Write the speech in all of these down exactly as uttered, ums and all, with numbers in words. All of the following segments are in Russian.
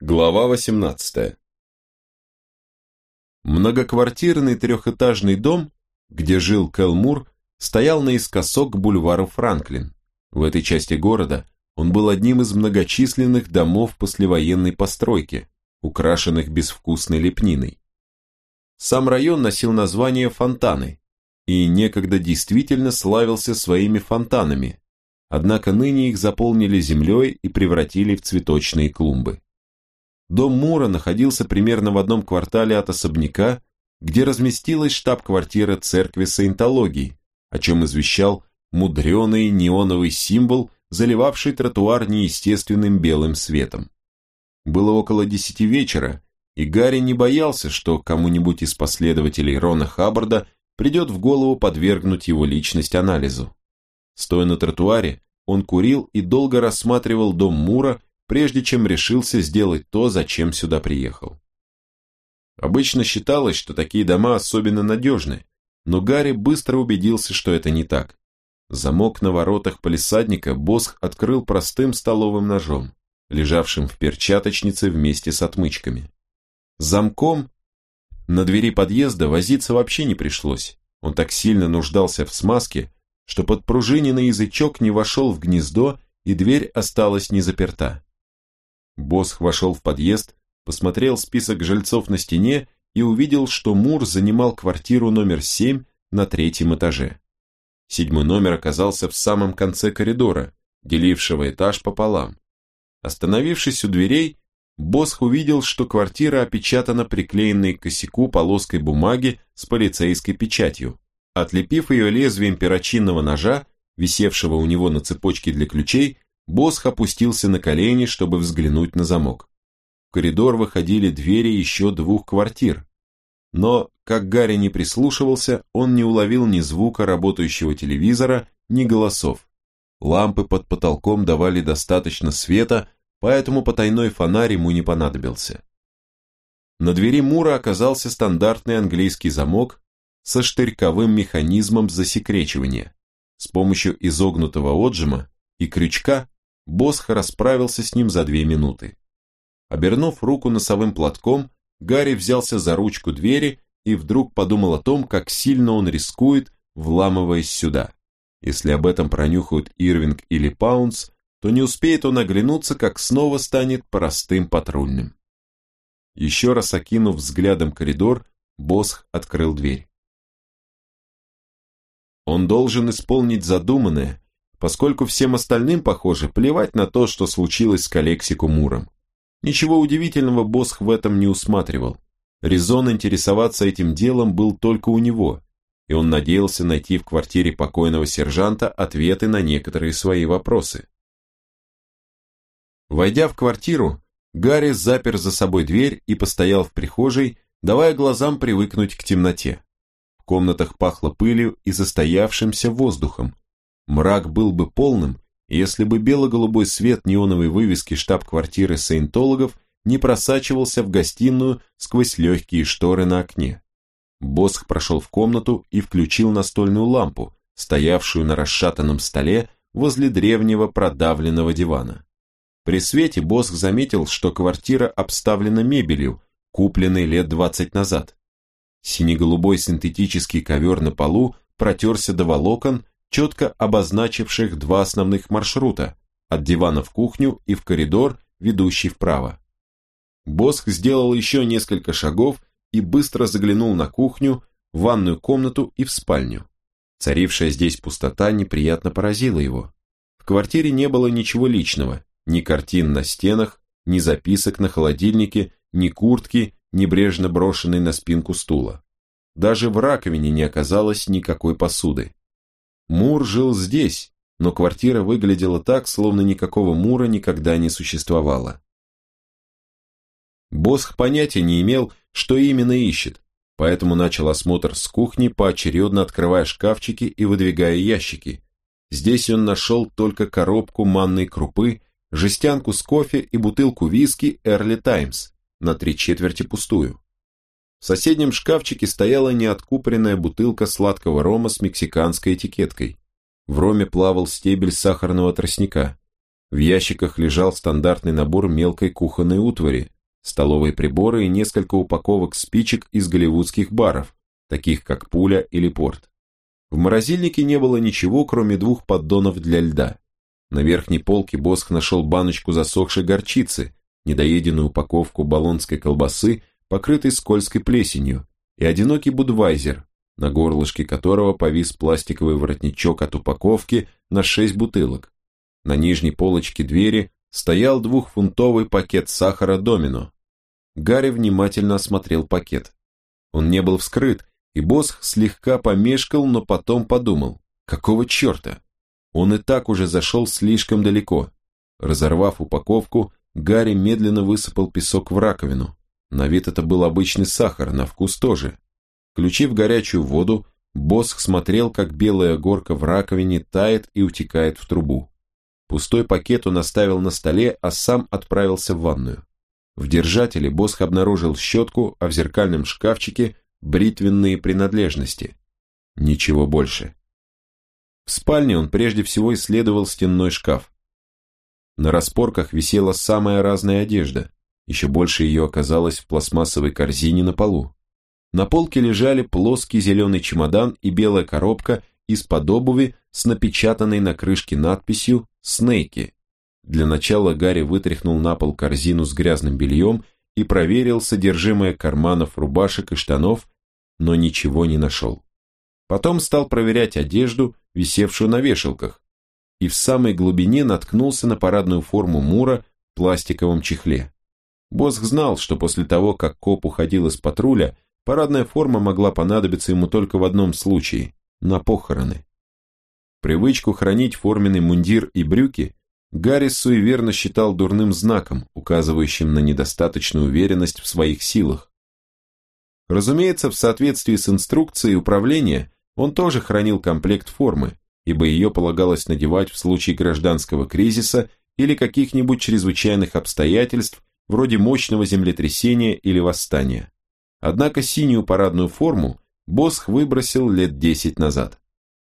Глава восемнадцатая. Многоквартирный трехэтажный дом, где жил Кэл Мур, стоял наискосок к бульвару Франклин. В этой части города он был одним из многочисленных домов послевоенной постройки, украшенных безвкусной лепниной. Сам район носил название Фонтаны и некогда действительно славился своими фонтанами, однако ныне их заполнили землей и превратили в цветочные клумбы. Дом Мура находился примерно в одном квартале от особняка, где разместилась штаб-квартира церкви саентологии, о чем извещал мудреный неоновый символ, заливавший тротуар неестественным белым светом. Было около десяти вечера, и Гарри не боялся, что кому-нибудь из последователей Рона Хаббарда придет в голову подвергнуть его личность анализу. Стоя на тротуаре, он курил и долго рассматривал дом Мура, прежде чем решился сделать то, зачем сюда приехал. Обычно считалось, что такие дома особенно надежны, но Гарри быстро убедился, что это не так. Замок на воротах палисадника Босх открыл простым столовым ножом, лежавшим в перчаточнице вместе с отмычками. С замком на двери подъезда возиться вообще не пришлось, он так сильно нуждался в смазке, что подпружиненный язычок не вошел в гнездо, и дверь осталась не заперта. Босх вошел в подъезд, посмотрел список жильцов на стене и увидел, что Мур занимал квартиру номер семь на третьем этаже. Седьмой номер оказался в самом конце коридора, делившего этаж пополам. Остановившись у дверей, Босх увидел, что квартира опечатана приклеенной к косяку полоской бумаги с полицейской печатью. Отлепив ее лезвием перочинного ножа, висевшего у него на цепочке для ключей, Босх опустился на колени, чтобы взглянуть на замок. В коридор выходили двери еще двух квартир. Но, как Гарри не прислушивался, он не уловил ни звука работающего телевизора, ни голосов. Лампы под потолком давали достаточно света, поэтому потайной фонарь ему не понадобился. На двери Мура оказался стандартный английский замок со штырьковым механизмом засекречивания. С помощью изогнутого отжима и крючка Босх расправился с ним за две минуты. Обернув руку носовым платком, Гарри взялся за ручку двери и вдруг подумал о том, как сильно он рискует, вламываясь сюда. Если об этом пронюхают Ирвинг или Паунс, то не успеет он оглянуться, как снова станет простым патрульным. Еще раз окинув взглядом коридор, Босх открыл дверь. Он должен исполнить задуманное, поскольку всем остальным, похоже, плевать на то, что случилось с Калексико Муром. Ничего удивительного Босх в этом не усматривал. Резон интересоваться этим делом был только у него, и он надеялся найти в квартире покойного сержанта ответы на некоторые свои вопросы. Войдя в квартиру, Гарри запер за собой дверь и постоял в прихожей, давая глазам привыкнуть к темноте. В комнатах пахло пылью и застоявшимся воздухом. Мрак был бы полным, если бы бело-голубой свет неоновой вывески штаб-квартиры саентологов не просачивался в гостиную сквозь легкие шторы на окне. Босх прошел в комнату и включил настольную лампу, стоявшую на расшатанном столе возле древнего продавленного дивана. При свете Босх заметил, что квартира обставлена мебелью, купленной лет двадцать назад. Сине-голубой синтетический ковер на полу протерся до волокон, четко обозначивших два основных маршрута, от дивана в кухню и в коридор, ведущий вправо. Босх сделал еще несколько шагов и быстро заглянул на кухню, в ванную комнату и в спальню. Царившая здесь пустота неприятно поразила его. В квартире не было ничего личного, ни картин на стенах, ни записок на холодильнике, ни куртки, небрежно брошенной на спинку стула. Даже в раковине не оказалось никакой посуды. Мур жил здесь, но квартира выглядела так, словно никакого Мура никогда не существовало. Босх понятия не имел, что именно ищет, поэтому начал осмотр с кухни, поочередно открывая шкафчики и выдвигая ящики. Здесь он нашел только коробку манной крупы, жестянку с кофе и бутылку виски Early Times, на три четверти пустую. В соседнем шкафчике стояла неоткупоренная бутылка сладкого рома с мексиканской этикеткой. В роме плавал стебель сахарного тростника. В ящиках лежал стандартный набор мелкой кухонной утвари, столовые приборы и несколько упаковок спичек из голливудских баров, таких как «Пуля» или «Порт». В морозильнике не было ничего, кроме двух поддонов для льда. На верхней полке Босх нашел баночку засохшей горчицы, недоеденную упаковку болонской колбасы, покрытой скользкой плесенью, и одинокий будвайзер, на горлышке которого повис пластиковый воротничок от упаковки на шесть бутылок. На нижней полочке двери стоял двухфунтовый пакет сахара «Домино». Гарри внимательно осмотрел пакет. Он не был вскрыт, и Босх слегка помешкал, но потом подумал, какого черта? Он и так уже зашел слишком далеко. Разорвав упаковку, Гарри медленно высыпал песок в раковину. На вид это был обычный сахар, на вкус тоже. Включив горячую воду, Босх смотрел, как белая горка в раковине тает и утекает в трубу. Пустой пакет он оставил на столе, а сам отправился в ванную. В держателе Босх обнаружил щетку, а в зеркальном шкафчике бритвенные принадлежности. Ничего больше. В спальне он прежде всего исследовал стенной шкаф. На распорках висела самая разная одежда, еще больше ее оказалось в пластмассовой корзине на полу. На полке лежали плоский зеленый чемодан и белая коробка из-под обуви с напечатанной на крышке надписью «Снейки». Для начала Гарри вытряхнул на пол корзину с грязным бельем и проверил содержимое карманов рубашек и штанов, но ничего не нашел. Потом стал проверять одежду, висевшую на вешалках, и в самой глубине наткнулся на парадную форму Мура в пластиковом чехле. Босх знал, что после того, как коп уходил из патруля, парадная форма могла понадобиться ему только в одном случае – на похороны. Привычку хранить форменный мундир и брюки Гарри суеверно считал дурным знаком, указывающим на недостаточную уверенность в своих силах. Разумеется, в соответствии с инструкцией управления, он тоже хранил комплект формы, ибо ее полагалось надевать в случае гражданского кризиса или каких-нибудь чрезвычайных обстоятельств, вроде мощного землетрясения или восстания. Однако синюю парадную форму Босх выбросил лет десять назад.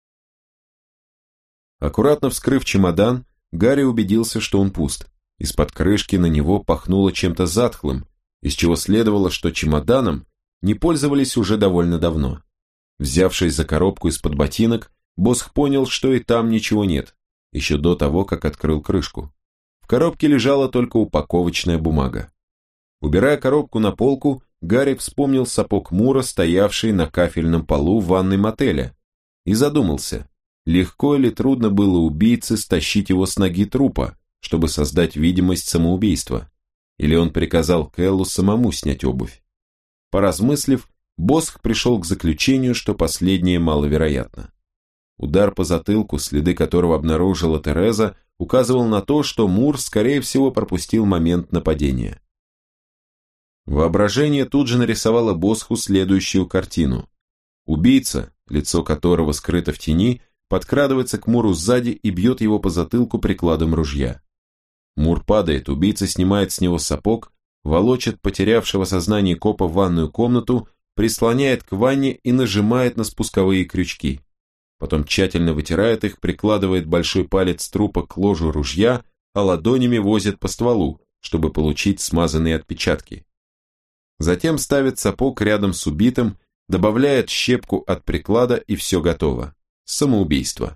Аккуратно вскрыв чемодан, Гарри убедился, что он пуст. Из-под крышки на него пахнуло чем-то затхлым, из чего следовало, что чемоданом не пользовались уже довольно давно. Взявшись за коробку из-под ботинок, Босх понял, что и там ничего нет, еще до того, как открыл крышку. В коробке лежала только упаковочная бумага. Убирая коробку на полку, Гарри вспомнил сапог Мура, стоявший на кафельном полу в ванной мотеля, и задумался, легко или трудно было убийце стащить его с ноги трупа, чтобы создать видимость самоубийства, или он приказал Кэллу самому снять обувь. Поразмыслив, Босх пришел к заключению, что последнее маловероятно. Удар по затылку, следы которого обнаружила Тереза, указывал на то, что Мур, скорее всего, пропустил момент нападения. Воображение тут же нарисовало Босху следующую картину. Убийца, лицо которого скрыто в тени, подкрадывается к Муру сзади и бьет его по затылку прикладом ружья. Мур падает, убийца снимает с него сапог, волочит потерявшего сознание копа в ванную комнату, прислоняет к ванне и нажимает на спусковые крючки. Потом тщательно вытирает их, прикладывает большой палец трупа к ложу ружья, а ладонями возит по стволу, чтобы получить смазанные отпечатки. Затем ставит сапог рядом с убитым, добавляет щепку от приклада и все готово. Самоубийство.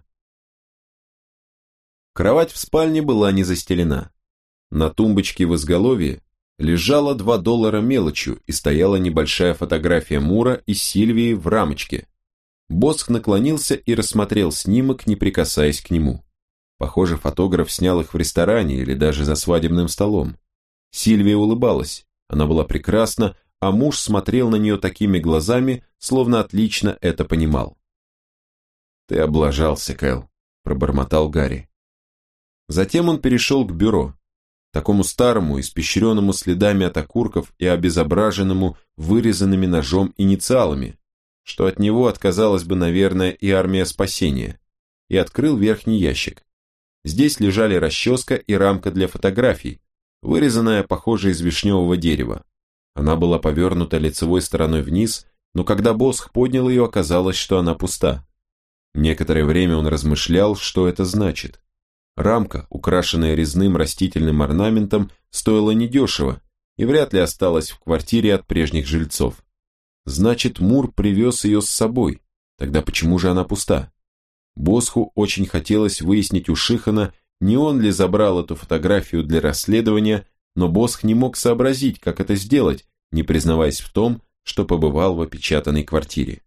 Кровать в спальне была не застелена. На тумбочке в изголовье лежало два доллара мелочью и стояла небольшая фотография Мура и Сильвии в рамочке. Босх наклонился и рассмотрел снимок, не прикасаясь к нему. Похоже, фотограф снял их в ресторане или даже за свадебным столом. Сильвия улыбалась, она была прекрасна, а муж смотрел на нее такими глазами, словно отлично это понимал. «Ты облажался, Кэл», – пробормотал Гарри. Затем он перешел к бюро, такому старому, испещренному следами от окурков и обезображенному вырезанными ножом инициалами, что от него отказалась бы, наверное, и армия спасения, и открыл верхний ящик. Здесь лежали расческа и рамка для фотографий, вырезанная, похоже, из вишневого дерева. Она была повернута лицевой стороной вниз, но когда Босх поднял ее, оказалось, что она пуста. Некоторое время он размышлял, что это значит. Рамка, украшенная резным растительным орнаментом, стоила недешево, и вряд ли осталась в квартире от прежних жильцов. Значит, Мур привез ее с собой. Тогда почему же она пуста? Босху очень хотелось выяснить у Шихана, не он ли забрал эту фотографию для расследования, но Босх не мог сообразить, как это сделать, не признаваясь в том, что побывал в опечатанной квартире.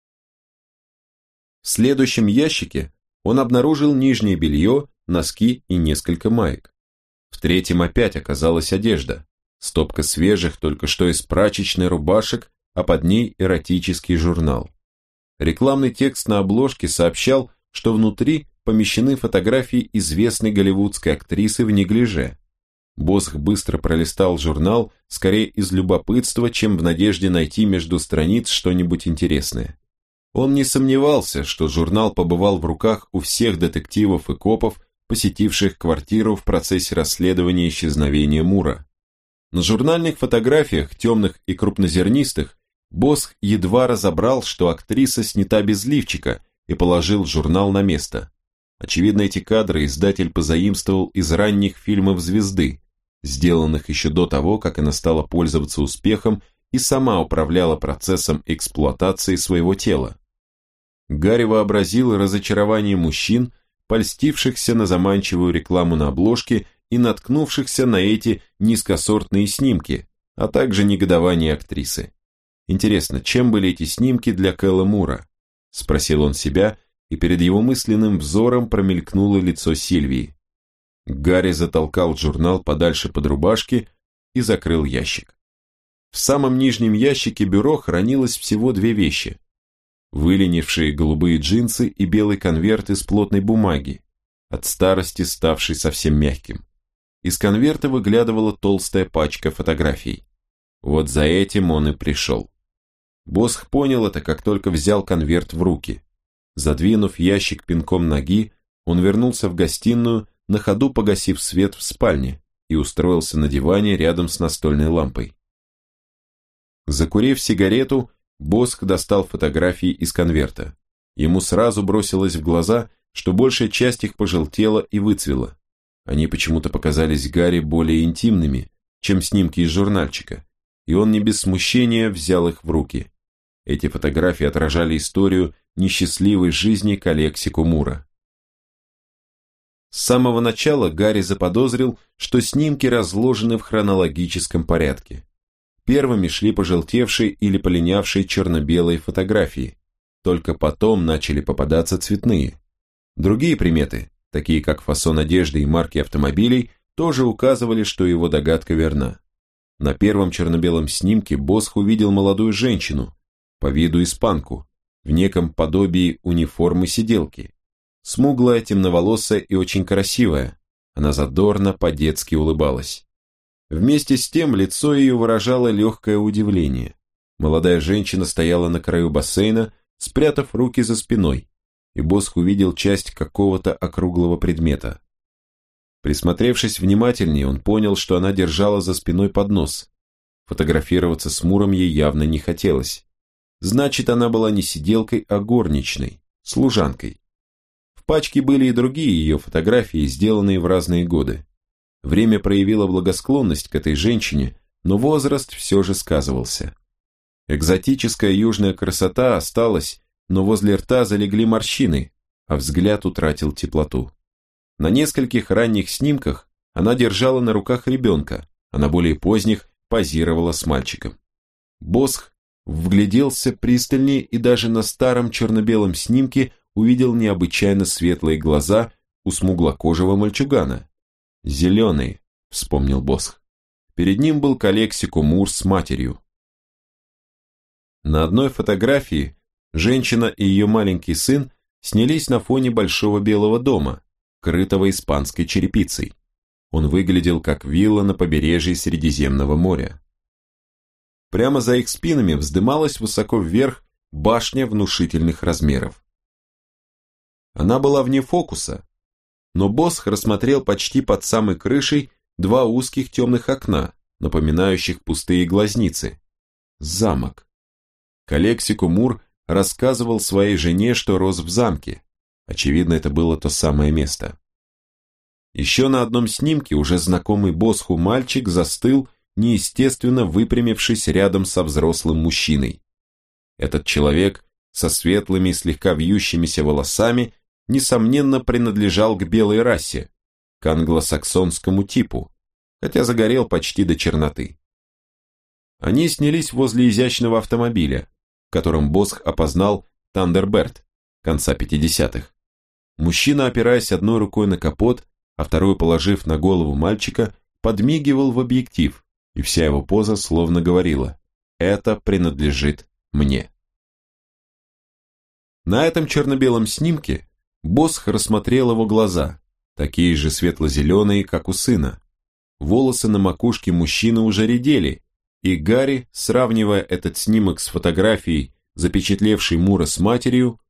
В следующем ящике он обнаружил нижнее белье, носки и несколько маек. В третьем опять оказалась одежда, стопка свежих, только что из прачечной рубашек, а под ней эротический журнал. Рекламный текст на обложке сообщал, что внутри помещены фотографии известной голливудской актрисы в неглиже. Босх быстро пролистал журнал, скорее из любопытства, чем в надежде найти между страниц что-нибудь интересное. Он не сомневался, что журнал побывал в руках у всех детективов и копов, посетивших квартиру в процессе расследования исчезновения Мура. На журнальных фотографиях, темных и крупнозернистых, Босх едва разобрал, что актриса снята без лифчика, и положил журнал на место. Очевидно, эти кадры издатель позаимствовал из ранних фильмов «Звезды», сделанных еще до того, как она стала пользоваться успехом и сама управляла процессом эксплуатации своего тела. Гарри вообразил разочарование мужчин, польстившихся на заманчивую рекламу на обложке и наткнувшихся на эти низкосортные снимки, а также негодование актрисы. Интересно, чем были эти снимки для Кэла Мура? Спросил он себя, и перед его мысленным взором промелькнуло лицо Сильвии. Гарри затолкал журнал подальше под рубашки и закрыл ящик. В самом нижнем ящике бюро хранилось всего две вещи. Выленившие голубые джинсы и белый конверт из плотной бумаги, от старости ставший совсем мягким. Из конверта выглядывала толстая пачка фотографий. Вот за этим он и пришел. Босх понял это, как только взял конверт в руки. Задвинув ящик пинком ноги, он вернулся в гостиную, на ходу погасив свет в спальне, и устроился на диване рядом с настольной лампой. Закурив сигарету, Босх достал фотографии из конверта. Ему сразу бросилось в глаза, что большая часть их пожелтела и выцвела. Они почему-то показались Гарри более интимными, чем снимки из журнальчика, и он не без смущения взял их в руки. Эти фотографии отражали историю несчастливой жизни Калексико Мура. С самого начала Гарри заподозрил, что снимки разложены в хронологическом порядке. Первыми шли пожелтевшие или полинявшие черно-белые фотографии, только потом начали попадаться цветные. Другие приметы, такие как фасон одежды и марки автомобилей, тоже указывали, что его догадка верна. На первом черно-белом снимке Босх увидел молодую женщину, по виду испанку, в неком подобии униформы сиделки. Смуглая, темноволосая и очень красивая, она задорно по-детски улыбалась. Вместе с тем лицо ее выражало легкое удивление. Молодая женщина стояла на краю бассейна, спрятав руки за спиной, и Босх увидел часть какого-то округлого предмета. Присмотревшись внимательнее, он понял, что она держала за спиной поднос. Фотографироваться с Муром ей явно не хотелось. Значит, она была не сиделкой, а горничной, служанкой. В пачке были и другие ее фотографии, сделанные в разные годы. Время проявило благосклонность к этой женщине, но возраст все же сказывался. Экзотическая южная красота осталась, но возле рта залегли морщины, а взгляд утратил теплоту. На нескольких ранних снимках она держала на руках ребенка, а на более поздних позировала с мальчиком. Босх вгляделся пристальнее и даже на старом черно-белом снимке увидел необычайно светлые глаза у смуглокожего мальчугана. «Зеленые», — вспомнил Босх. Перед ним был Калексико Мур с матерью. На одной фотографии женщина и ее маленький сын снялись на фоне большого белого дома, крытого испанской черепицей. Он выглядел как вилла на побережье Средиземного моря. Прямо за их спинами вздымалась высоко вверх башня внушительных размеров. Она была вне фокуса, но Босх рассмотрел почти под самой крышей два узких темных окна, напоминающих пустые глазницы. Замок. Калексико Мур рассказывал своей жене, что рос в замке. Очевидно, это было то самое место. Еще на одном снимке уже знакомый Босху мальчик застыл, неестественно выпрямившись рядом со взрослым мужчиной. Этот человек со светлыми, слегка вьющимися волосами, несомненно, принадлежал к белой расе, к англосаксонскому типу, хотя загорел почти до черноты. Они снялись возле изящного автомобиля, в котором Босх опознал Тандерберт конца пятидесятых. Мужчина, опираясь одной рукой на капот, а вторую положив на голову мальчика, подмигивал в объектив, и вся его поза словно говорила: «Это принадлежит мне». На этом черно-белом снимке Босх рассмотрел его глаза, такие же светло-зеленые, как у сына. Волосы на макушке мужчины уже редели, и Гарри, сравнивая этот снимок с фотографией, запечатлевшей Мура с матерью,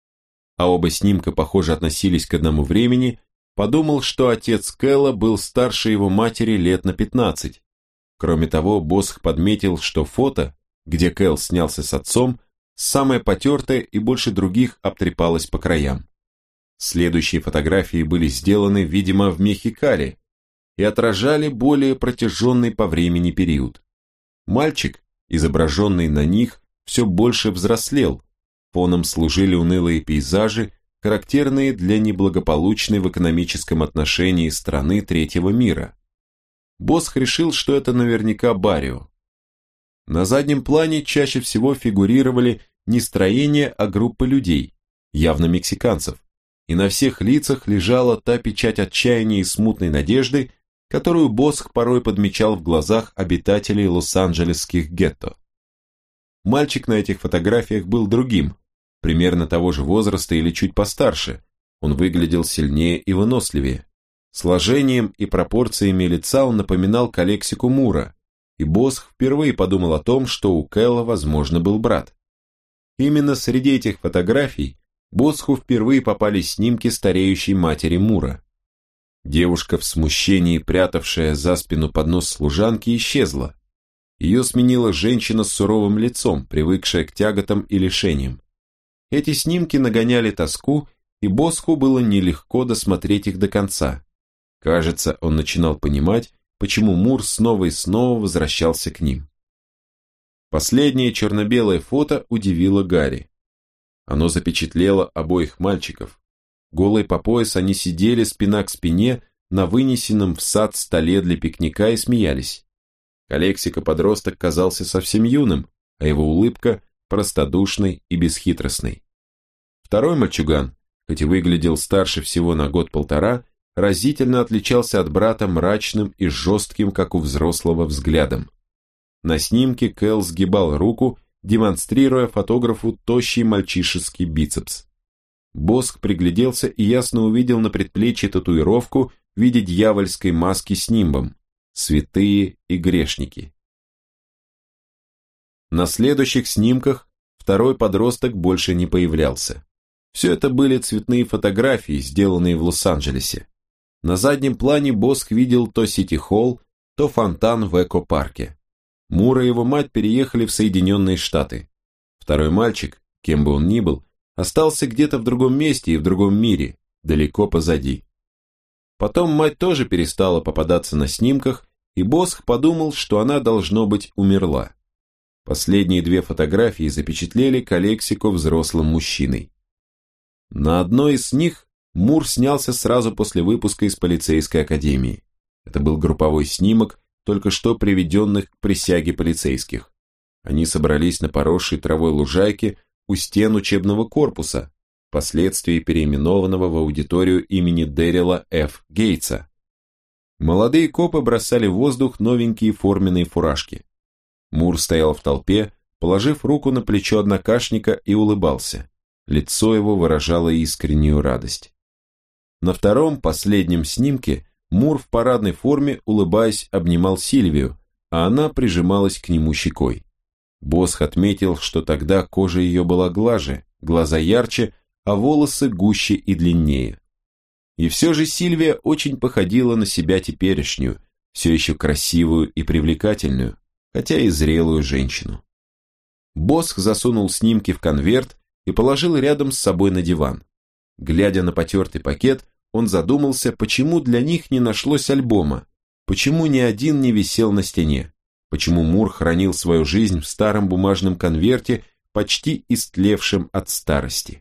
а оба снимка, похоже, относились к одному времени, подумал, что отец Кэла был старше его матери лет на пятнадцать. Кроме того, Босх подметил, что фото, где Кэл снялся с отцом, самое потертое и больше других обтрепалось по краям. Следующие фотографии были сделаны, видимо, в Мехикале и отражали более протяженный по времени период. Мальчик, изображенный на них, все больше взрослел, фоном служили унылые пейзажи, характерные для неблагополучной в экономическом отношении страны третьего мира. Босх решил, что это наверняка Баррио. На заднем плане чаще всего фигурировали не строения, а группы людей, явно мексиканцев, и на всех лицах лежала та печать отчаяния и смутной надежды, которую Босх порой подмечал в глазах обитателей лос-анджелесских гетто. Мальчик на этих фотографиях был другим, примерно того же возраста или чуть постарше, он выглядел сильнее и выносливее. Сложением и пропорциями лица он напоминал Калексику Мура, и Босх впервые подумал о том, что у Кэла, возможно, был брат. Именно среди этих фотографий Босху впервые попались снимки стареющей матери Мура. Девушка в смущении, прятавшая за спину поднос служанки, исчезла. Ее сменила женщина с суровым лицом, привыкшая к тяготам и лишениям. Эти снимки нагоняли тоску, и Босху было нелегко досмотреть их до конца. Кажется, он начинал понимать, почему Мур снова и снова возвращался к ним. Последнее черно-белое фото удивило Гарри. Оно запечатлело обоих мальчиков. Голые по пояс они сидели спина к спине на вынесенном в сад столе для пикника и смеялись. Калексика-подросток казался совсем юным, а его улыбка простодушной и бесхитростной. Второй мальчуган, хоть и выглядел старше всего на год-полтора, разительно отличался от брата мрачным и жестким, как у взрослого, взглядом. На снимке Кэл сгибал руку, демонстрируя фотографу тощий мальчишеский бицепс. Босх пригляделся и ясно увидел на предплечье татуировку в виде дьявольской маски с нимбом «Святые и грешники». На следующих снимках второй подросток больше не появлялся. Все это были цветные фотографии, сделанные в Лос-Анджелесе. На заднем плане Босх видел то Сити-Холл, то фонтан в Эко-парке. Мур и его мать переехали в Соединенные Штаты. Второй мальчик, кем бы он ни был, остался где-то в другом месте и в другом мире, далеко позади. Потом мать тоже перестала попадаться на снимках, и Босх подумал, что она, должно быть, умерла. Последние две фотографии запечатлели Калексику взрослым мужчиной. На одной из них Мур снялся сразу после выпуска из полицейской академии. Это был групповой снимок, только что приведенных к присяге полицейских. Они собрались на поросшей травой лужайке у стен учебного корпуса, впоследствии переименованного в аудиторию имени Дэрила Ф. Гейтса. Молодые копы бросали в воздух новенькие форменные фуражки. Мур стоял в толпе, положив руку на плечо однокашника и улыбался. Лицо его выражало искреннюю радость. На втором, последнем снимке Мур в парадной форме, улыбаясь, обнимал Сильвию, а она прижималась к нему щекой. Босх отметил, что тогда кожа ее была глаже, глаза ярче, а волосы гуще и длиннее. И все же Сильвия очень походила на себя теперешнюю, все еще красивую и привлекательную, хотя и зрелую женщину. Босх засунул снимки в конверт и положил рядом с собой на диван. Глядя на потертый пакет, он задумался, почему для них не нашлось альбома, почему ни один не висел на стене. почему Мур хранил свою жизнь в старом бумажном конверте, почти истлевшем от старости.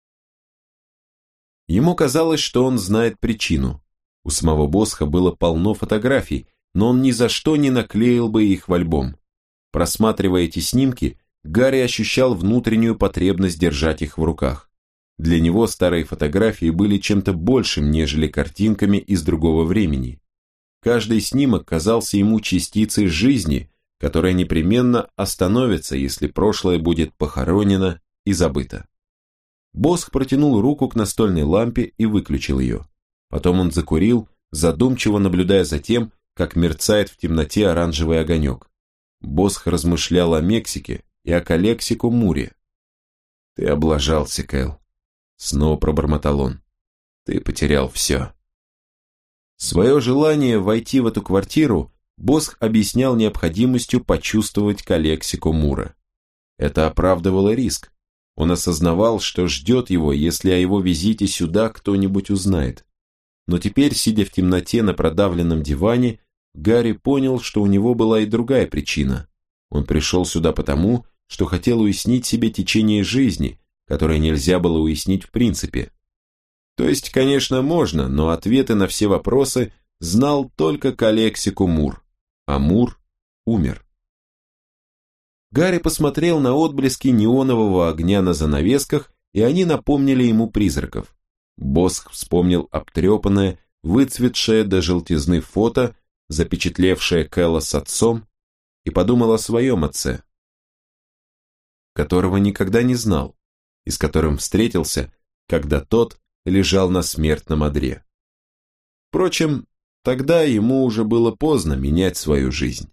Ему казалось, что он знает причину. У самого Босха было полно фотографий, но он ни за что не наклеил бы их в альбом. Просматривая эти снимки, Гарри ощущал внутреннюю потребность держать их в руках. Для него старые фотографии были чем-то большим, нежели картинками из другого времени. Каждый снимок казался ему частицей жизни, которая непременно остановится, если прошлое будет похоронено и забыто. Босх протянул руку к настольной лампе и выключил ее. Потом он закурил, задумчиво наблюдая за тем, как мерцает в темноте оранжевый огонек. Босх размышлял о Мексике и о Калексико Муре. «Ты облажался, Кэл», — снова пробормотал он. «Ты потерял все». Свое желание войти в эту квартиру Босх объяснял необходимостью почувствовать Калексико Мура. Это оправдывало риск. Он осознавал, что ждет его, если о его визите сюда кто-нибудь узнает. Но теперь, сидя в темноте на продавленном диване, Гарри понял, что у него была и другая причина. Он пришел сюда потому, что хотел уяснить себе течение жизни, которое нельзя было уяснить в принципе. То есть, конечно, можно, но ответы на все вопросы знал только Калексико Мур, а Мур умер. Гарри посмотрел на отблески неонового огня на занавесках, и они напомнили ему призраков. Босх вспомнил обтрепанное, выцветшее до желтизны фото, запечатлевшее Кэла с отцом, и подумал о своем отце, которого никогда не знал, и с которым встретился, когда тот лежал на смертном одре. Впрочем, тогда ему уже было поздно менять свою жизнь.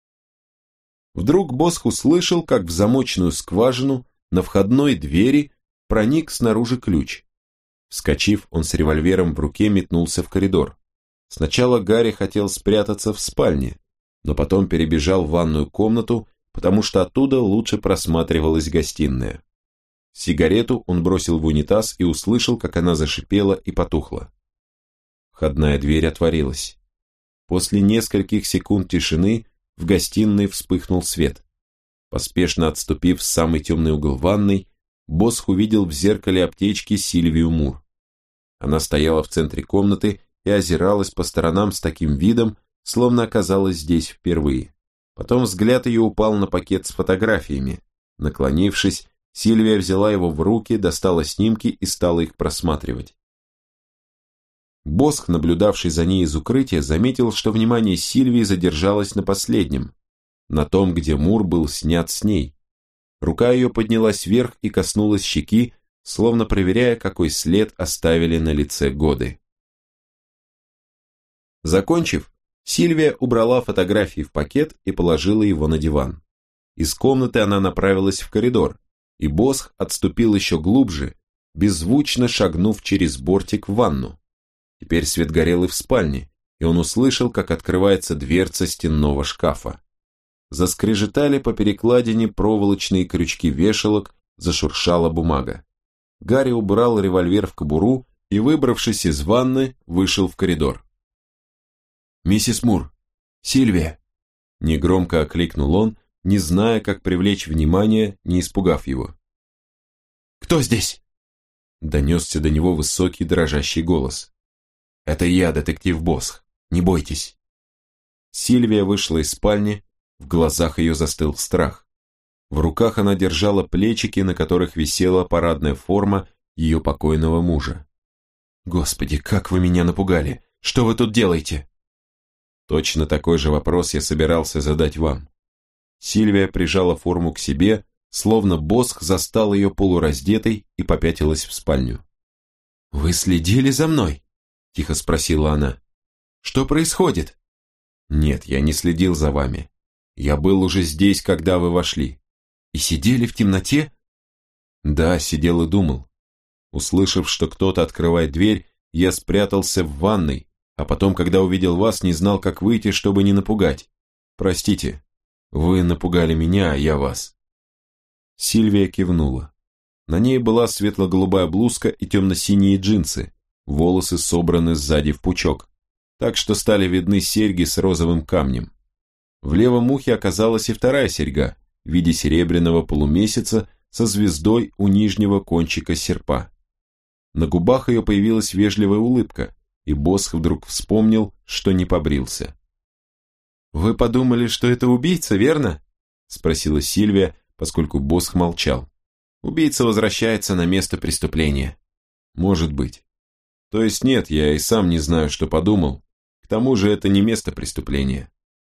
Вдруг Босх услышал, как в замочную скважину на входной двери проник снаружи ключ. Вскочив, он с револьвером в руке метнулся в коридор. Сначала Гарри хотел спрятаться в спальне, но потом перебежал в ванную комнату, потому что оттуда лучше просматривалась гостиная. Сигарету он бросил в унитаз и услышал, как она зашипела и потухла. Входная дверь отворилась. После нескольких секунд тишины в гостиной вспыхнул свет. Поспешно отступив в самый темный угол ванной, Босх увидел в зеркале аптечки Сильвию Мур. Она стояла в центре комнаты и озиралась по сторонам с таким видом, словно оказалась здесь впервые. Потом взгляд ее упал на пакет с фотографиями. Наклонившись, Сильвия взяла его в руки, достала снимки и стала их просматривать. Босх, наблюдавший за ней из укрытия, заметил, что внимание Сильвии задержалось на последнем, на том, где Мур был снят с ней. Рука ее поднялась вверх и коснулась щеки, словно проверяя, какой след оставили на лице годы. Закончив, Сильвия убрала фотографии в пакет и положила его на диван. Из комнаты она направилась в коридор, и Босх отступил еще глубже, беззвучно шагнув через бортик в ванну. Теперь свет горел и в спальне, и он услышал, как открывается дверца стенного шкафа. Заскрежетали по перекладине проволочные крючки вешалок, зашуршала бумага. Гарри убрал револьвер в кобуру и, выбравшись из ванны, вышел в коридор. «Миссис Мур! Сильвия!» Негромко окликнул он, не зная, как привлечь внимание, не испугав его. «Кто здесь?» Донесся до него высокий дрожащий голос. «Это я, детектив Босх. Не бойтесь». Сильвия вышла из спальни, в глазах ее застыл страх. В руках она держала плечики, на которых висела парадная форма ее покойного мужа. «Господи, как вы меня напугали! Что вы тут делаете?» Точно такой же вопрос я собирался задать вам. Сильвия прижала форму к себе, словно Босх застал ее полураздетой и попятилась в спальню. «Вы следили за мной?» – тихо спросила она. «Что происходит?» «Нет, я не следил за вами. Я был уже здесь, когда вы вошли». «И сидели в темноте?» «Да, сидел и думал. Услышав, что кто-то открывает дверь, я спрятался в ванной, а потом, когда увидел вас, не знал, как выйти, чтобы не напугать. Простите, вы напугали меня, а я вас». Сильвия кивнула. На ней была светло-голубая блузка и темно-синие джинсы, волосы собраны сзади в пучок, так что стали видны серьги с розовым камнем. В левом ухе оказалась и вторая серьга в виде серебряного полумесяца со звездой у нижнего кончика серпа. На губах ее появилась вежливая улыбка, и Босх вдруг вспомнил, что не побрился. «Вы подумали, что это убийца, верно?» – спросила Сильвия, поскольку Босх молчал. «Убийца возвращается на место преступления». «Может быть. То есть нет, я и сам не знаю, что подумал. К тому же это не место преступления».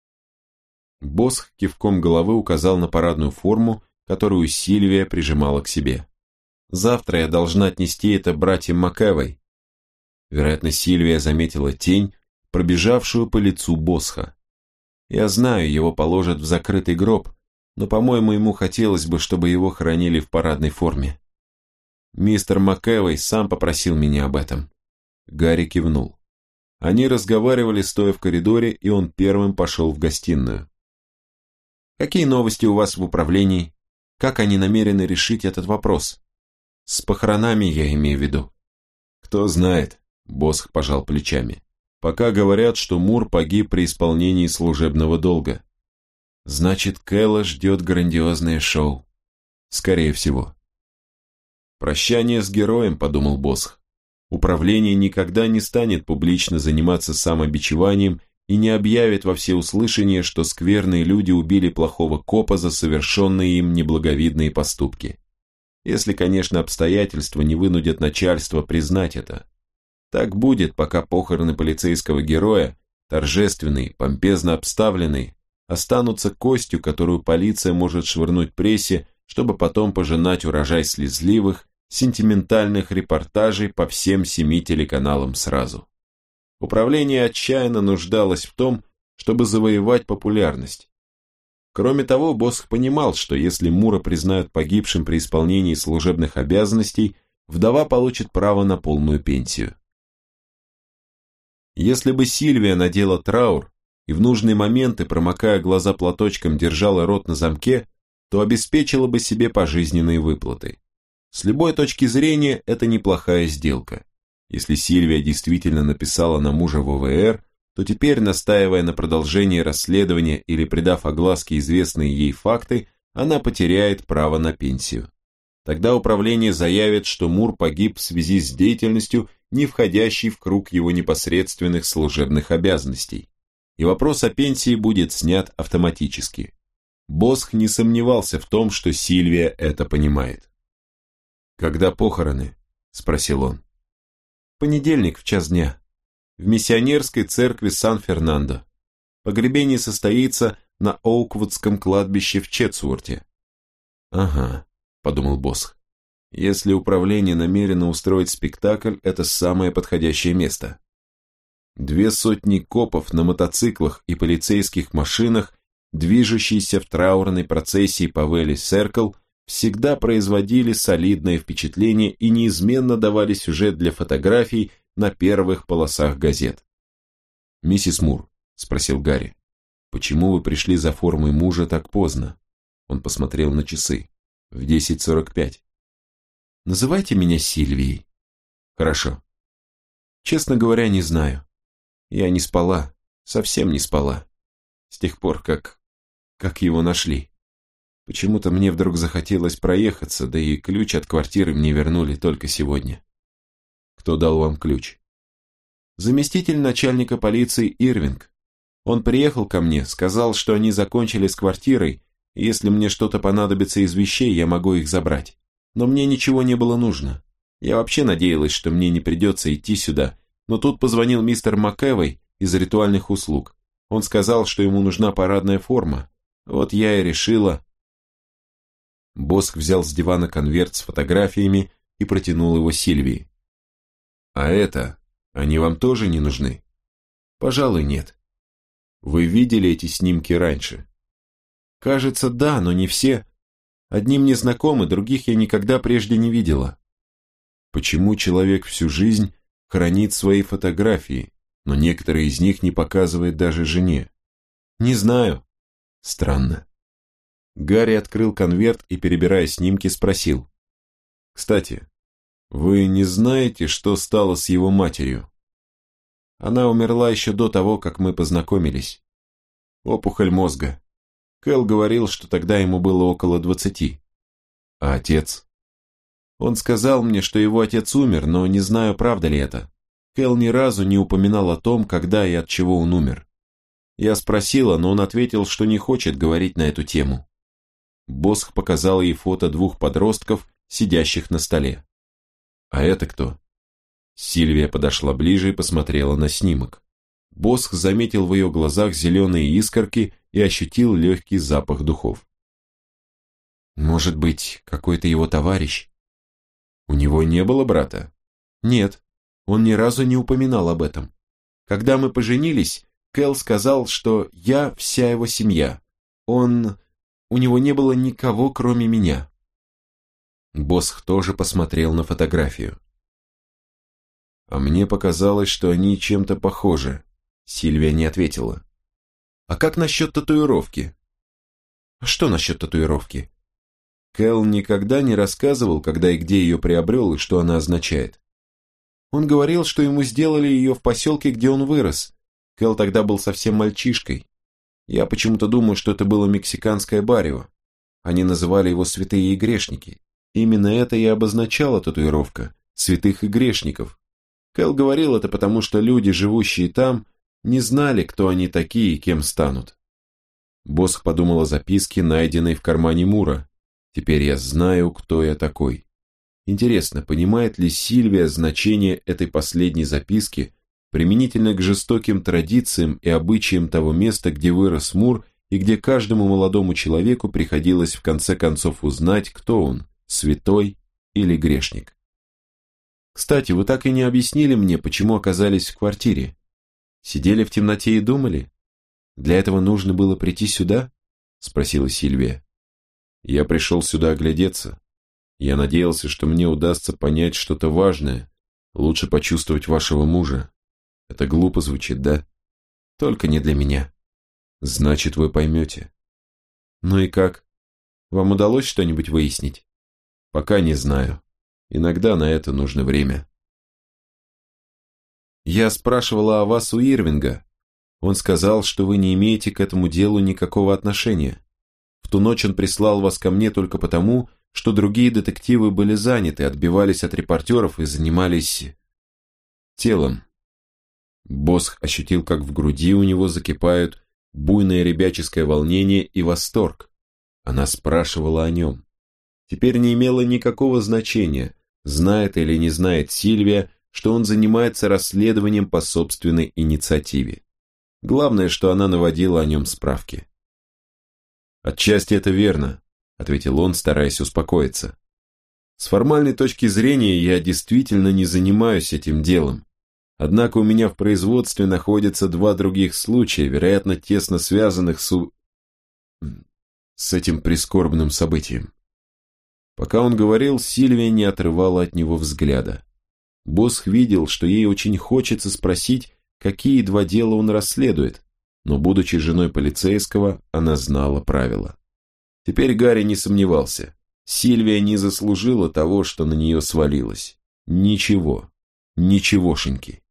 Босх кивком головы указал на парадную форму, которую Сильвия прижимала к себе. «Завтра я должна отнести это братьям Макэвой». Вероятно, Сильвия заметила тень, пробежавшую по лицу Босха. «Я знаю, его положат в закрытый гроб, но, по-моему, ему хотелось бы, чтобы его хоронили в парадной форме. Мистер Макэвой сам попросил меня об этом». Гарри кивнул. Они разговаривали, стоя в коридоре, и он первым пошел в гостиную. «Какие новости у вас в управлении? Как они намерены решить этот вопрос? С похоронами я имею в виду». «Кто знает», — Босх пожал плечами. «Пока говорят, что Мур погиб при исполнении служебного долга». «Значит, Кэлла ждет грандиозное шоу». «Скорее всего». «Прощание с героем», — подумал Босх. «Управление никогда не станет публично заниматься самобичеванием и не объявит во всеуслышание, что скверные люди убили плохого копа за совершенные им неблаговидные поступки. Если, конечно, обстоятельства не вынудят начальство признать это. Так будет, пока похороны полицейского героя, торжественные, помпезно обставленные, останутся костью, которую полиция может швырнуть прессе, чтобы потом пожинать урожай слезливых, сентиментальных репортажей по всем семи телеканалам сразу. Управление отчаянно нуждалось в том, чтобы завоевать популярность. Кроме того, Босх понимал, что если Мура признают погибшим при исполнении служебных обязанностей, вдова получит право на полную пенсию. Если бы Сильвия надела траур и в нужные моменты, промокая глаза платочком, держала рот на замке, то обеспечила бы себе пожизненные выплаты. С любой точки зрения, это неплохая сделка. Если Сильвия действительно написала на мужа в ВВР, то теперь, настаивая на продолжении расследования или придав огласке известные ей факты, она потеряет право на пенсию. Тогда управление заявит, что Мур погиб в связи с деятельностью, не входящей в круг его непосредственных служебных обязанностей, и вопрос о пенсии будет снят автоматически. Босх не сомневался в том, что Сильвия это понимает. «Когда похороны?» – спросил он. «Понедельник в час дня. В миссионерской церкви Сан-Фернандо. Погребение состоится на Оуквудском кладбище в Четсуорте». «Ага», – подумал Босх. «Если управление намерено устроить спектакль, это самое подходящее место». Две сотни копов на мотоциклах и полицейских машинах, движущиеся в траурной процессии по Вэлли-Серкл, всегда производили солидное впечатление и неизменно давали сюжет для фотографий на первых полосах газет. «Миссис Мур», — спросил Гарри, — «почему вы пришли за формой мужа так поздно?» Он посмотрел на часы. «В десять сорок пять». «Называйте меня Сильвией». «Хорошо». «Честно говоря, не знаю. Я не спала, совсем не спала. С тех пор, как... как его нашли. Почему-то мне вдруг захотелось проехаться, да и ключ от квартиры мне вернули только сегодня». «Кто дал вам ключ?» «Заместитель начальника полиции Ирвинг. Он приехал ко мне, сказал, что они закончили с квартирой, и если мне что-то понадобится из вещей, я могу их забрать. Но мне ничего не было нужно. Я вообще надеялась, что мне не придется идти сюда, но тут позвонил мистер Макэвой из ритуальных услуг. Он сказал, что ему нужна парадная форма. Вот я и решила...» Босх взял с дивана конверт с фотографиями и протянул его Сильвии. «А это, они вам тоже не нужны?» «Пожалуй, нет». «Вы видели эти снимки раньше?» «Кажется, да, но не все. Одни мне знакомы, других я никогда прежде не видела». «Почему человек всю жизнь хранит свои фотографии, но некоторые из них не показывает даже жене?» «Не знаю». «Странно». Гарри открыл конверт и, перебирая снимки, спросил. «Кстати, вы не знаете, что стало с его матерью?» «Она умерла еще до того, как мы познакомились». Опухоль мозга. Кэл говорил, что тогда ему было около двадцати. А отец? Он сказал мне, что его отец умер, но не знаю, правда ли это. Кэл ни разу не упоминал о том, когда и от чего он умер. Я спросила, но он ответил, что не хочет говорить на эту тему. Босх показал ей фото двух подростков, сидящих на столе. А это кто? Сильвия подошла ближе и посмотрела на снимок. Босх заметил в ее глазах зеленые искорки и ощутил легкий запах духов. Может быть, какой-то его товарищ? У него не было брата? Нет, он ни разу не упоминал об этом. Когда мы поженились, Кэл сказал, что я вся его семья. Он... У него не было никого, кроме меня. Босх тоже посмотрел на фотографию. А мне показалось, что они чем-то похожи. Сильвия не ответила. А как насчет татуировки? Что насчет татуировки? Кэл никогда не рассказывал, когда и где ее приобрел и что она означает. Он говорил, что ему сделали ее в поселке, где он вырос. Кэл тогда был совсем мальчишкой. Я почему-то думаю, что это было мексиканское барио. Они называли его святые и грешники. Именно это и обозначала татуировка – святых и грешников. Кэл говорил это потому, что люди, живущие там, не знали, кто они такие и кем станут. Босх подумал о записке, найденной в кармане Мура. Теперь я знаю, кто я такой. Интересно, понимает ли Сильвия значение этой последней записки применительно к жестоким традициям и обычаям того места, где вырос Мур и где каждому молодому человеку приходилось в конце концов узнать, кто он, святой или грешник. Кстати, вы так и не объяснили мне, почему оказались в квартире. Сидели в темноте и думали? Для этого нужно было прийти сюда? Спросила Сильвия. Я пришел сюда оглядеться. Я надеялся, что мне удастся понять что-то важное, лучше почувствовать вашего мужа. Это глупо звучит, да? Только не для меня. Значит, вы поймете. Ну и как? Вам удалось что-нибудь выяснить? Пока не знаю. Иногда на это нужно время. Я спрашивала о вас у Ирвинга. Он сказал, что вы не имеете к этому делу никакого отношения. В ту ночь он прислал вас ко мне только потому, что другие детективы были заняты, отбивались от репортеров и занимались телом. Босх ощутил, как в груди у него закипают буйное ребяческое волнение и восторг. Она спрашивала о нем. Теперь не имело никакого значения, знает или не знает Сильвия, что он занимается расследованием по собственной инициативе. Главное, что она наводила о нем справки. «Отчасти это верно», — ответил он, стараясь успокоиться. «С формальной точки зрения я действительно не занимаюсь этим делом. Однако у меня в производстве находятся два других случая, вероятно, тесно связанных с... с этим прискорбным событием». Пока он говорил, Сильвия не отрывала от него взгляда. Босх видел, что ей очень хочется спросить, какие два дела он расследует, но, будучи женой полицейского, она знала правила. Теперь Гарри не сомневался. Сильвия не заслужила того, что на нее свалилось. Ничего. Ничегошеньки.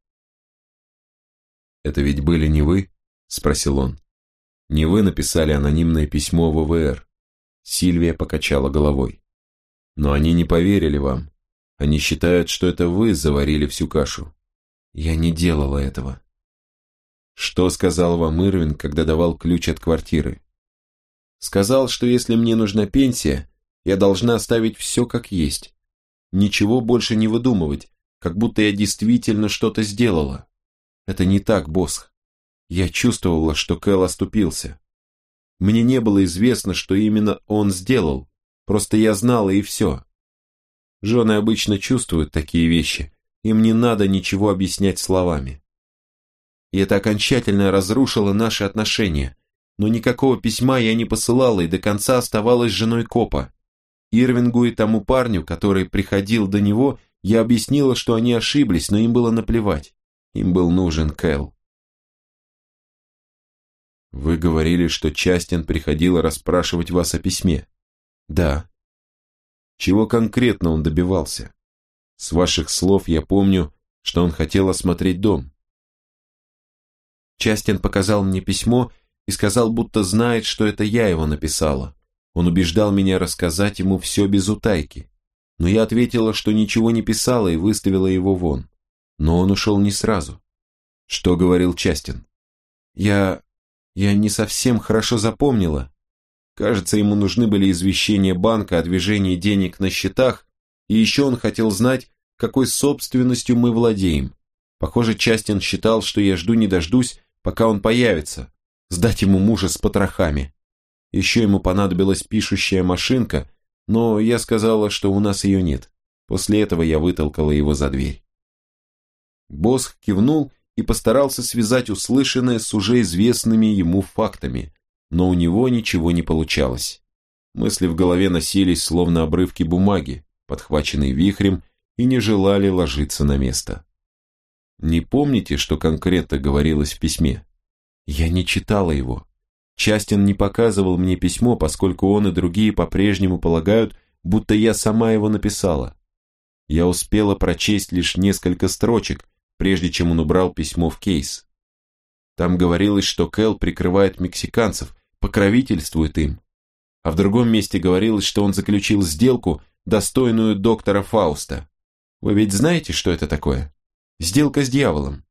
«Это ведь были не вы?» – спросил он. «Не вы написали анонимное письмо в ВВР?» Сильвия покачала головой. «Но они не поверили вам. Они считают, что это вы заварили всю кашу». «Я не делала этого». «Что сказал вам Ирвинг, когда давал ключ от квартиры?» «Сказал, что если мне нужна пенсия, я должна оставить все как есть. Ничего больше не выдумывать, как будто я действительно что-то сделала. Это не так, Босх. Я чувствовала, что Кэл оступился. Мне не было известно, что именно он сделал, просто я знала и все. Жены обычно чувствуют такие вещи, им не надо ничего объяснять словами. И это окончательно разрушило наши отношения, но никакого письма я не посылала и до конца оставалась женой копа. Ирвингу и тому парню, который приходил до него, я объяснила, что они ошиблись, но им было наплевать. Им был нужен Кэл. Вы говорили, что Частин приходил расспрашивать вас о письме. Да. Чего конкретно он добивался? С ваших слов я помню, что он хотел осмотреть дом. Частин показал мне письмо и сказал, будто знает, что это я его написала. Он убеждал меня рассказать ему все без утайки. Но я ответила, что ничего не писала и выставила его вон. Но он ушел не сразу. Что говорил Частин? Я... я не совсем хорошо запомнила. Кажется, ему нужны были извещения банка о движении денег на счетах, и еще он хотел знать, какой собственностью мы владеем. Похоже, Частин считал, что я жду не дождусь, пока он появится, сдать ему мужа с потрохами. Еще ему понадобилась пишущая машинка, но я сказала, что у нас ее нет. После этого я вытолкала его за дверь. Босх кивнул и постарался связать услышанное с уже известными ему фактами, но у него ничего не получалось. Мысли в голове носились, словно обрывки бумаги, подхваченные вихрем, и не желали ложиться на место. Не помните, что конкретно говорилось в письме? Я не читала его. Частин не показывал мне письмо, поскольку он и другие по-прежнему полагают, будто я сама его написала. Я успела прочесть лишь несколько строчек, прежде чем он убрал письмо в кейс. Там говорилось, что Кэл прикрывает мексиканцев, покровительствует им. А в другом месте говорилось, что он заключил сделку, достойную доктора Фауста. Вы ведь знаете, что это такое? Сделка с дьяволом.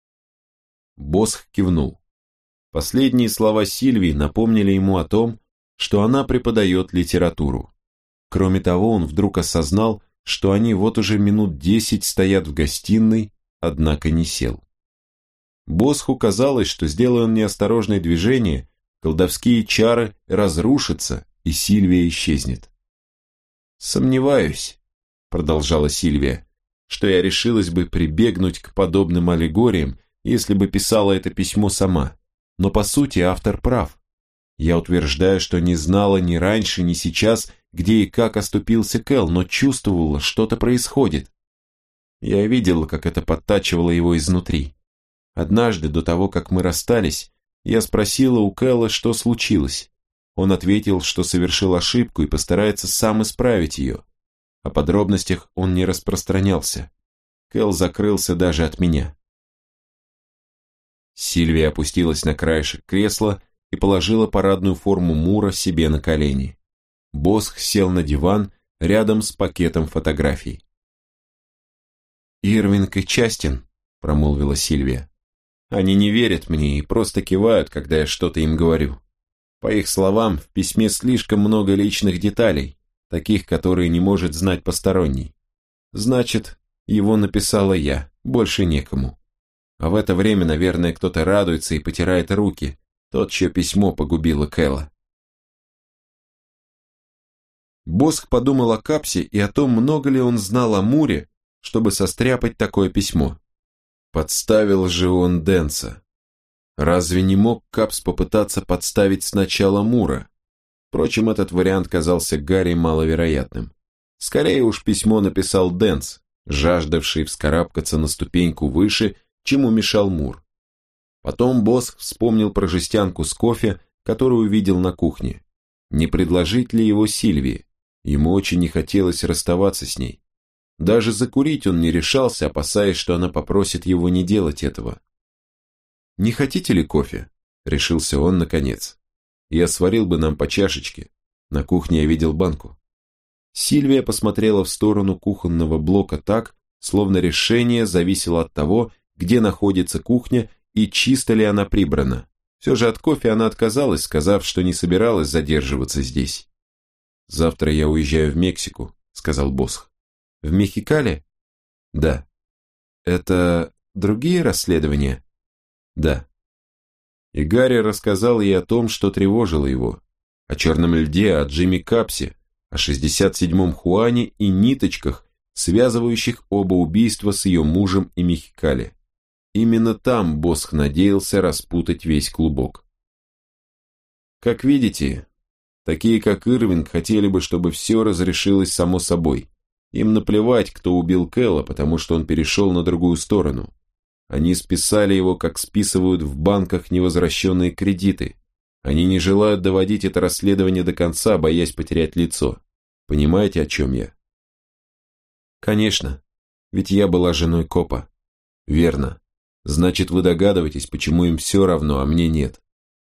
Босх кивнул. Последние слова Сильвии напомнили ему о том, что она преподает литературу. Кроме того, он вдруг осознал, что они вот уже минут десять стоят в гостиной, однако не сел. Босху казалось, что сделая он неосторожное движение, колдовские чары разрушатся, и Сильвия исчезнет. «Сомневаюсь», — продолжала Сильвия, «что я решилась бы прибегнуть к подобным аллегориям, если бы писала это письмо сама. Но по сути автор прав. Я утверждаю, что не знала ни раньше, ни сейчас, где и как оступился Кэл, но чувствовала, что-то происходит. Я видела, как это подтачивало его изнутри. Однажды, до того, как мы расстались, я спросила у Кэла, что случилось. Он ответил, что совершил ошибку и постарается сам исправить ее. О подробностях он не распространялся. Кэл закрылся даже от меня. Сильвия опустилась на краешек кресла и положила парадную форму Мура себе на колени. Босх сел на диван рядом с пакетом фотографий. «Ирвинг и Частин», — промолвила Сильвия. «Они не верят мне и просто кивают, когда я что-то им говорю. По их словам, в письме слишком много личных деталей, таких, которые не может знать посторонний. Значит, его написала я, больше некому. А в это время, наверное, кто-то радуется и потирает руки, тот, чье письмо погубило Кэла». Босх подумал о Капсе и о том, много ли он знал о Муре, чтобы состряпать такое письмо. Подставил же он Дэнса. Разве не мог Капс попытаться подставить сначала Мура? Впрочем, этот вариант казался Гарри маловероятным. Скорее уж письмо написал Дэнс, жаждавший вскарабкаться на ступеньку выше, чему мешал Мур. Потом Босх вспомнил про жестянку с кофе, которую увидел на кухне. Не предложить ли его Сильвии? Ему очень не хотелось расставаться с ней. Даже закурить он не решался, опасаясь, что она попросит его не делать этого. «Не хотите ли кофе?» – решился он наконец. «Я сварил бы нам по чашечке. На кухне я видел банку». Сильвия посмотрела в сторону кухонного блока так, словно решение зависело от того, где находится кухня и чисто ли она прибрана. Все же от кофе она отказалась, сказав, что не собиралась задерживаться здесь. «Завтра я уезжаю в Мексику», — сказал Босх. «В Мехикале?» «Да». «Это другие расследования?» «Да». И Гарри рассказал ей о том, что тревожило его. О черном льде, о Джимми Капсе, о шестьдесят седьмом Хуане и ниточках, связывающих оба убийства с ее мужем и Мехикале. Именно там Босх надеялся распутать весь клубок. Как видите, такие как Ирвинг хотели бы, чтобы все разрешилось само собой. Им наплевать, кто убил Кэла, потому что он перешел на другую сторону. Они списали его, как списывают в банках невозвращенные кредиты. Они не желают доводить это расследование до конца, боясь потерять лицо. Понимаете, о чем я? Конечно, ведь я была женой копа. Верно. Значит, вы догадываетесь, почему им все равно, а мне нет.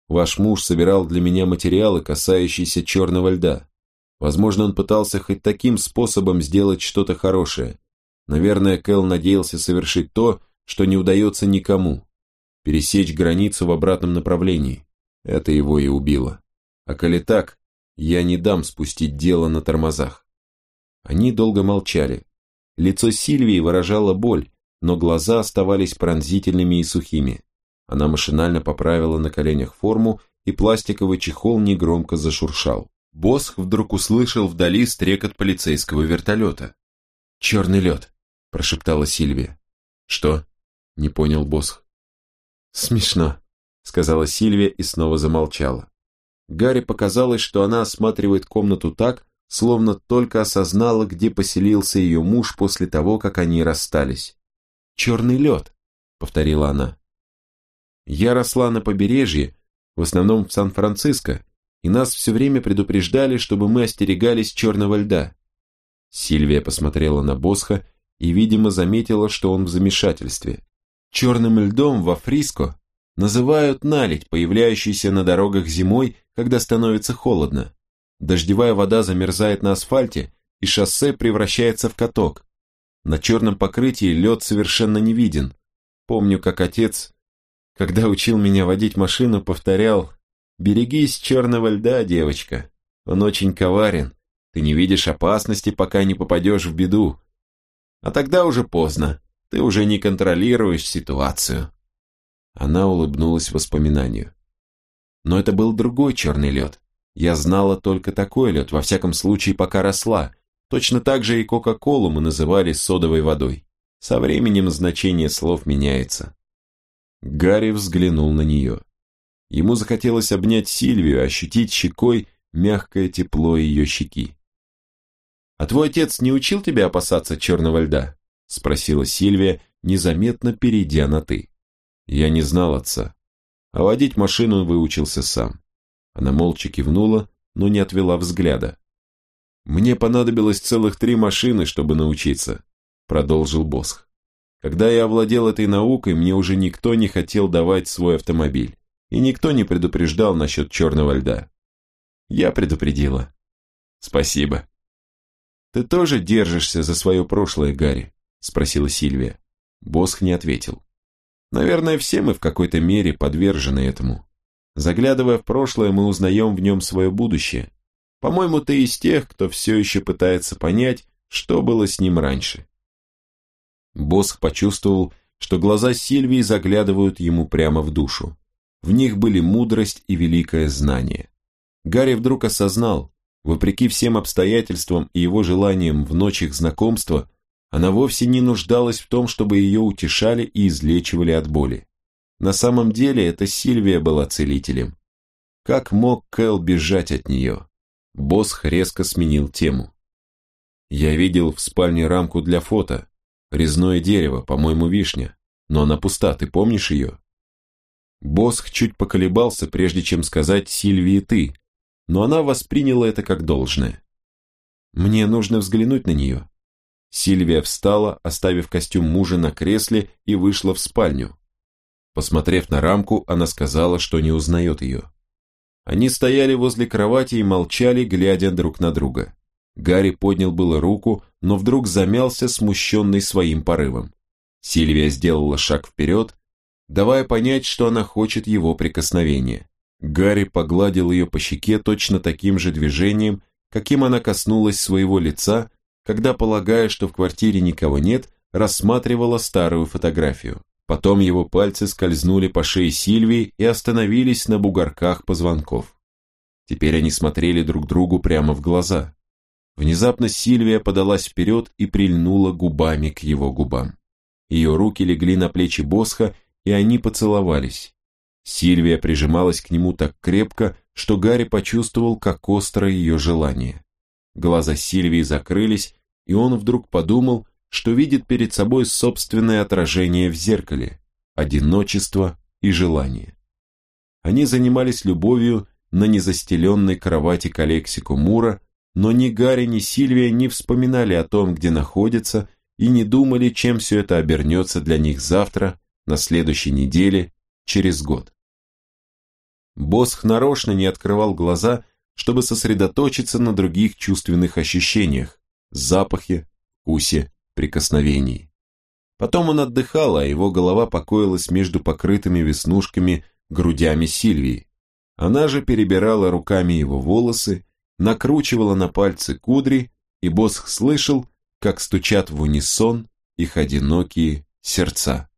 Ваш муж собирал для меня материалы, касающиеся черного льда. Возможно, он пытался хоть таким способом сделать что-то хорошее. Наверное, Кэл надеялся совершить то, что не удается никому. Пересечь границу в обратном направлении. Это его и убило. А коли так, я не дам спустить дело на тормозах. Они долго молчали. Лицо Сильвии выражало боль, но глаза оставались пронзительными и сухими. Она машинально поправила на коленях форму, и пластиковый чехол негромко зашуршал. Босх вдруг услышал вдали стрекот полицейского вертолета. «Черный лед», – прошептала Сильвия. «Что?» – не понял Босх. «Смешно», – сказала Сильвия и снова замолчала. Гарри показалось, что она осматривает комнату так, словно только осознала, где поселился ее муж после того, как они расстались. «Черный лед», — повторила она. «Я росла на побережье, в основном в Сан-Франциско, и нас все время предупреждали, чтобы мы остерегались черного льда». Сильвия посмотрела на Босха и, видимо, заметила, что он в замешательстве. Черным льдом во Фриско называют наледь, появляющуюся на дорогах зимой, когда становится холодно. Дождевая вода замерзает на асфальте, и шоссе превращается в каток. На черном покрытии лед совершенно не виден. Помню, как отец, когда учил меня водить машину, повторял: «Берегись черного льда, девочка, он очень коварен, ты не видишь опасности, пока не попадешь в беду. А тогда уже поздно, ты уже не контролируешь ситуацию». Она улыбнулась воспоминанию. Но это был другой черный лед. Я знала только такой лед, во всяком случае, пока росла. Точно так же и Кока-Колу мы называли содовой водой. Со временем значение слов меняется. Гарри взглянул на нее. Ему захотелось обнять Сильвию, ощутить щекой мягкое тепло ее щеки. «А твой отец не учил тебя опасаться черного льда?» — спросила Сильвия, незаметно перейдя на «ты». «Я не знал отца, а водить машину выучился сам». Она молча кивнула, но не отвела взгляда. «Мне понадобилось целых три машины, чтобы научиться», — продолжил Босх. «Когда я овладел этой наукой, мне уже никто не хотел давать свой автомобиль, и никто не предупреждал насчет черного льда. Я предупредила. Спасибо». «Ты тоже держишься за свое прошлое, Гарри?» — спросила Сильвия. Босх не ответил. «Наверное, все мы в какой-то мере подвержены этому. Заглядывая в прошлое, мы узнаем в нем свое будущее. По-моему, ты из тех, кто все еще пытается понять, что было с ним раньше». Босх почувствовал, что глаза Сильвии заглядывают ему прямо в душу. В них были мудрость и великое знание. Гарри вдруг осознал, вопреки всем обстоятельствам и его желаниям в ночь их знакомства, она вовсе не нуждалась в том, чтобы ее утешали и излечивали от боли. На самом деле это Сильвия была целителем. Как мог Кэл бежать от нее? Босх резко сменил тему. «Я видел в спальне рамку для фото. Резное дерево, по-моему, вишня. Но она пуста, ты помнишь ее?» Босх чуть поколебался, прежде чем сказать Сильвии «ты», но она восприняла это как должное. «Мне нужно взглянуть на нее». Сильвия встала, оставив костюм мужа на кресле, и вышла в спальню. Посмотрев на рамку, она сказала, что не узнает ее. Они стояли возле кровати и молчали, глядя друг на друга. Гарри поднял было руку, но вдруг замялся, смущенный своим порывом. Сильвия сделала шаг вперед, давая понять, что она хочет его прикосновения. Гарри погладил ее по щеке точно таким же движением, каким она коснулась своего лица, когда, полагая, что в квартире никого нет, рассматривала старую фотографию. Потом его пальцы скользнули по шее Сильвии и остановились на бугорках позвонков. Теперь они смотрели друг другу прямо в глаза. Внезапно Сильвия подалась вперед и прильнула губами к его губам. Ее руки легли на плечи Босха, и они поцеловались. Сильвия прижималась к нему так крепко, что Гарри почувствовал, как остро ее желание. Глаза Сильвии закрылись, и он вдруг подумал, что видит перед собой собственное отражение в зеркале, одиночество и желание. Они занимались любовью на незастеленной кровати Калексико Мура, но ни Гарри, ни Сильвия не вспоминали о том, где находятся, и не думали, чем все это обернется для них завтра, на следующей неделе, через год. Босх нарочно не открывал глаза, чтобы сосредоточиться на других чувственных ощущениях – запахе, вкусе, прикосновении. Потом он отдыхал, а его голова покоилась между покрытыми веснушками грудями Сильвии. Она же перебирала руками его волосы, накручивала на пальцы кудри, и Босх слышал, как стучат в унисон их одинокие сердца.